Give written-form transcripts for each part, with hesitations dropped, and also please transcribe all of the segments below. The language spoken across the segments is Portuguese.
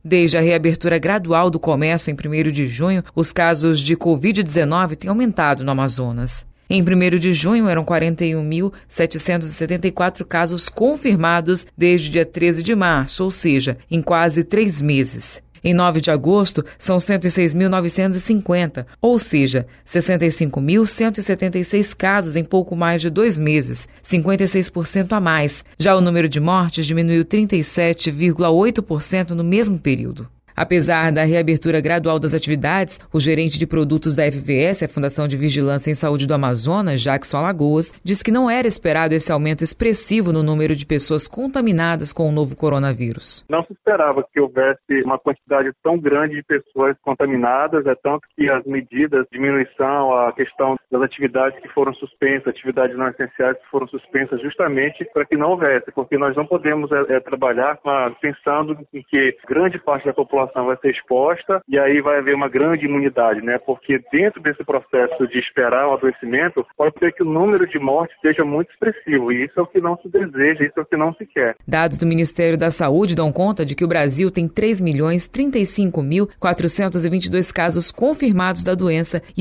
Desde a reabertura gradual do comércio em 1º de junho, os casos de Covid-19 têm aumentado no Amazonas. Em 1º de junho, eram 41.774 casos confirmados desde dia 13 de março, ou seja, em quase 3 meses. Em 9 de agosto, são 106.950, ou seja, 65.176 casos em pouco mais de 2 meses, 56% a mais. Já o número de mortes diminuiu 37,8% no mesmo período. Apesar da reabertura gradual das atividades, o gerente de produtos da FVS, a Fundação de Vigilância em Saúde do Amazonas, Jackson Alagoas, diz que não era esperado esse aumento expressivo no número de pessoas contaminadas com o novo coronavírus. Não se esperava que houvesse uma quantidade tão grande de pessoas contaminadas, tanto que as medidas de diminuição, a questão das atividades que foram suspensas, atividades não essenciais que foram suspensas justamente para que não houvesse, porque nós não podemos trabalhar pensando em que grande parte da população vai ser exposta e aí vai haver uma grande imunidade, né? Porque dentro desse processo de esperar o adoecimento, pode ser que o número de mortes seja muito expressivo e isso é o que não se deseja, isso é o que não se quer. Dados do Ministério da Saúde dão conta de que o Brasil tem 3.035.422 casos confirmados da doença e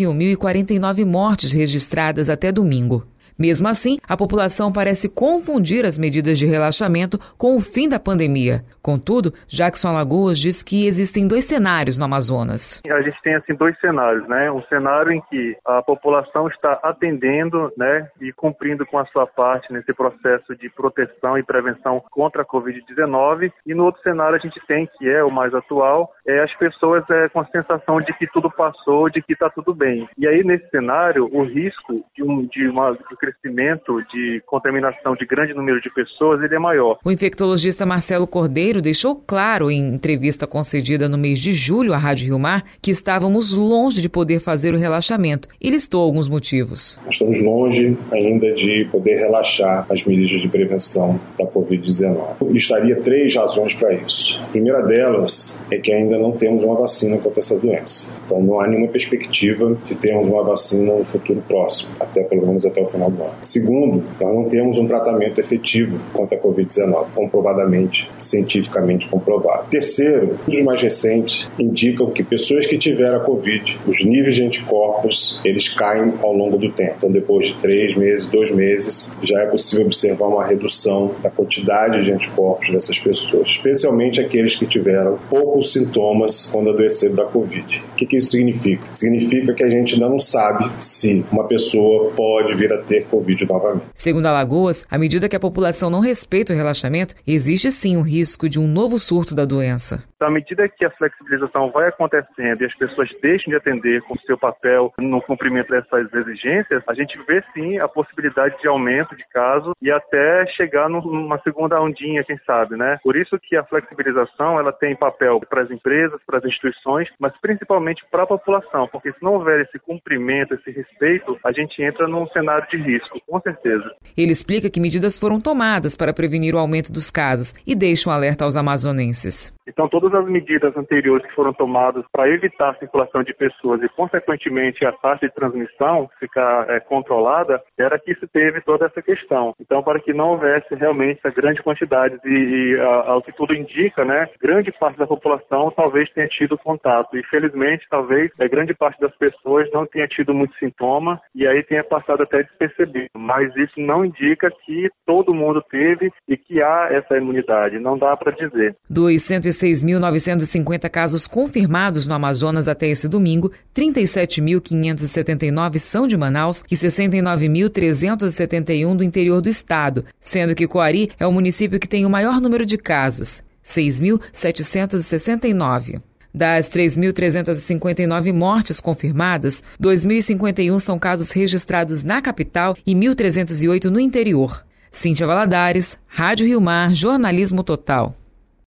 101.049 mortes registradas até domingo. Mesmo assim, a população parece confundir as medidas de relaxamento com o fim da pandemia. Contudo, Jackson Alagoas diz que existem 2 cenários no Amazonas. A gente tem 2 cenários, né? Um cenário em que a população está atendendo, né, e cumprindo com a sua parte nesse processo de proteção e prevenção contra a Covid-19. E no outro cenário a gente tem, que é o mais atual, as pessoas com a sensação de que tudo passou, de que está tudo bem. E aí, nesse cenário, o risco de crescimento de contaminação de grande número de pessoas, ele é maior. O infectologista Marcelo Cordeiro deixou claro em entrevista concedida no mês de julho à Rádio Rio Mar que estávamos longe de poder fazer o relaxamento e listou alguns motivos. Nós estamos longe ainda de poder relaxar as medidas de prevenção da Covid-19. Eu listaria 3 razões para isso. A primeira delas é que ainda não temos uma vacina contra essa doença. Então não há nenhuma perspectiva de termos uma vacina no futuro próximo, pelo menos até o final do ano. Segundo, nós não temos um tratamento efetivo contra a Covid-19, comprovadamente, cientificamente comprovado. Terceiro, os mais recentes indicam que pessoas que tiveram a Covid, os níveis de anticorpos, eles caem ao longo do tempo. Então, depois de 3 meses, 2 meses, já é possível observar uma redução da quantidade de anticorpos dessas pessoas, especialmente aqueles que tiveram poucos sintomas quando adoeceram da Covid. O que isso significa? Significa que a gente ainda não sabe se uma pessoa pode vir a ter Covid novamente. Segundo Alagoas, à medida que a população não respeita o relaxamento, existe sim um risco de um novo surto da doença. À medida que a flexibilização vai acontecendo e as pessoas deixam de atender com o seu papel no cumprimento dessas exigências, a gente vê sim a possibilidade de aumento de casos e até chegar numa segunda ondinha, quem sabe, né? Por isso que a flexibilização ela tem papel para as empresas, para as instituições, mas principalmente para a população, porque se não houver esse cumprimento, esse respeito, a gente entra num cenário de risco, com certeza. Ele explica que medidas foram tomadas para prevenir o aumento dos casos e deixa um alerta aos amazonenses. Então, todas as medidas anteriores que foram tomadas para evitar a circulação de pessoas e, consequentemente, a taxa de transmissão ficar controlada, era que se teve toda essa questão. Então, para que não houvesse realmente essa grande quantidade ao que tudo indica, né, grande parte da população talvez tenha tido contato. E, felizmente, talvez grande parte das pessoas não tenha tido muito sintoma e aí tenha passado até despercebido. Mas isso não indica que todo mundo teve e que há essa imunidade. Não dá para dizer. Dos 106.950 casos confirmados no Amazonas até esse domingo, 37.579 são de Manaus e 69.371 do interior do estado, sendo que Coari é o município que tem o maior número de casos, 6.769. Das 3.359 mortes confirmadas, 2.051 são casos registrados na capital e 1.308 no interior. Cíntia Valadares, Rádio Rio Mar, Jornalismo Total.